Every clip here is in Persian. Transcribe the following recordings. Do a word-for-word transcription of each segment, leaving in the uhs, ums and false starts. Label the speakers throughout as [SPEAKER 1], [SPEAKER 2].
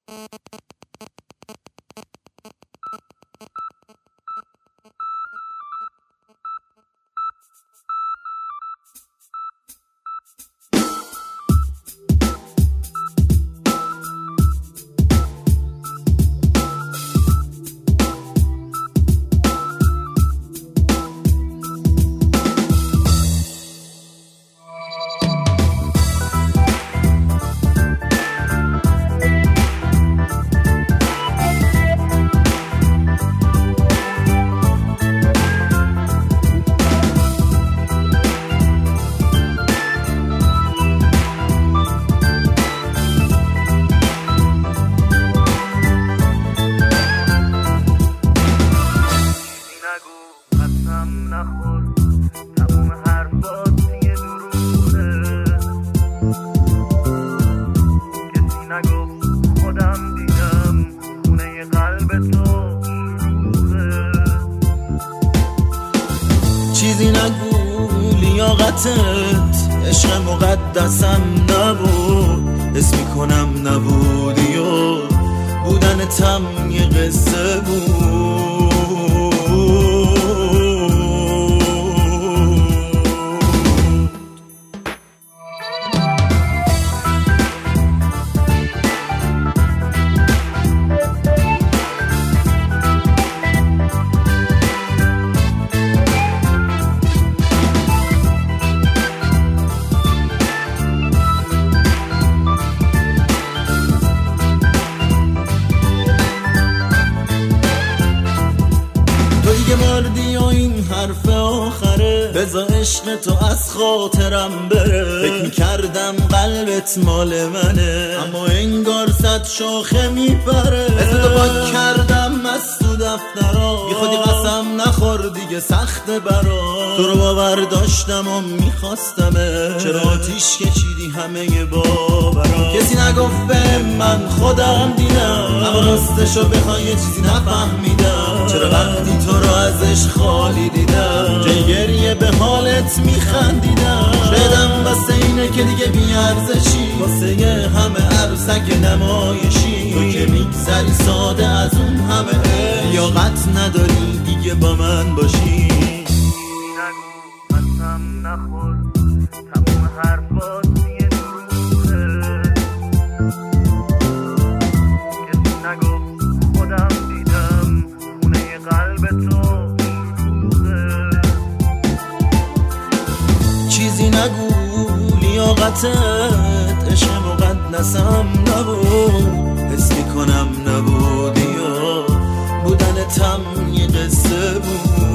[SPEAKER 1] چیزی نگو لیاقتت عشق مقدسم نبود، حس میکنم نبودی و بودنتم یه قصه بود. مردی و این حرف آخره، بذار عشق تو از خاطرم بره. فکر میکردم قلبت مال منه، اما انگار صد شاخه میپره. اسم تو پاک کردم از تو دفترا، بی خودی قسم نخور دیگه سخته برا. تو رو باور داشتم و میخواستمه، چرا آتیش کشیدی همه باورا. کسی نگفت به من خودم دیدم، اما راستشو بخوای یه چیزی نفهمیدم. چرا وقتی تو رو ازش خالی دیدم، جای گریه به حالت میخندیدم. شایدم واسه اینه که دیگه بیارزشی، واسه همه عروسک نمایشی. تو که میگذری ساده از اون همه، لیاقت نداری دیگه با من باشی.
[SPEAKER 2] نگو قسم نخور، تموم حرفات یه دروغه. کسی نگفت خودم دیدم، خونه قلب تو شلوغه.
[SPEAKER 1] چیزی نگو لیاقتت عشق مقدسم نبود، حس میکنم نبودی و بودنتم یه قصه بود.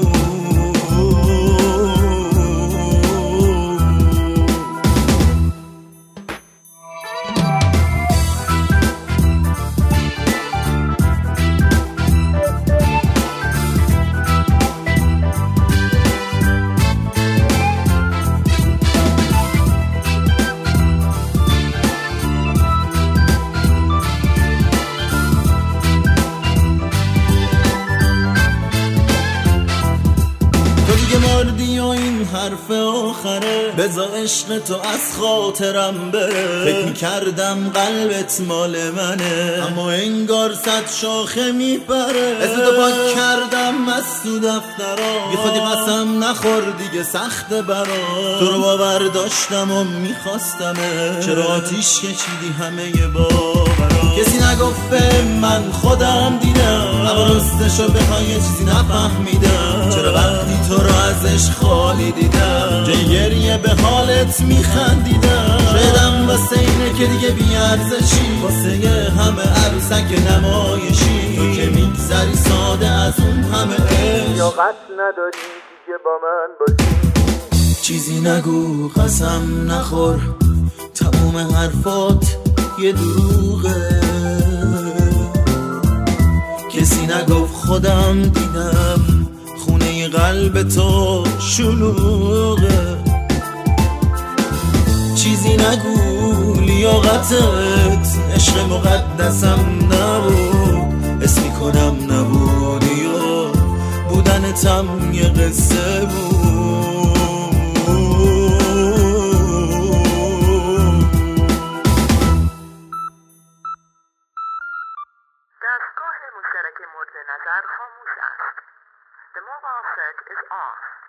[SPEAKER 1] مردی و این حرف آخره، بذار عشق تو از خاطرم بره. فکر میکردم قلبت مال منه، اما انگار صد شاخه میپره. اسم تو پاک کردم از تو دفترا، بی خودی قسم نخور دیگه سخته برا. تو رو باور داشتم و میخواستمه، چرا آتیش کشیدی همه باورا. کسی نگفت به من خودم دیدم، اما راستشو بخوای یه چیزی نفهمیدم. چرا وقتی تو رو ازش خالی دیدم، جای گریه به حالت میخندیدم. شایدم واسه اینه که دیگه بیارزشی، واسه همه عروسک نمایشی. تو که میگذری ساده از اون همه عشق،
[SPEAKER 2] لیاقت نداری دیگه با من باشی.
[SPEAKER 1] چیزی نگو قسم نخور، تموم حرفات یه دروغه. کسی نگفت خودم دیدم، خونه قلب تو شلوغه. چیزی نگو لیاقتت عشق مقدسم نبود، حس میکنم نبودی و بودنتم یه قصه بود.
[SPEAKER 3] نظر خاموش است. The mobile set is off.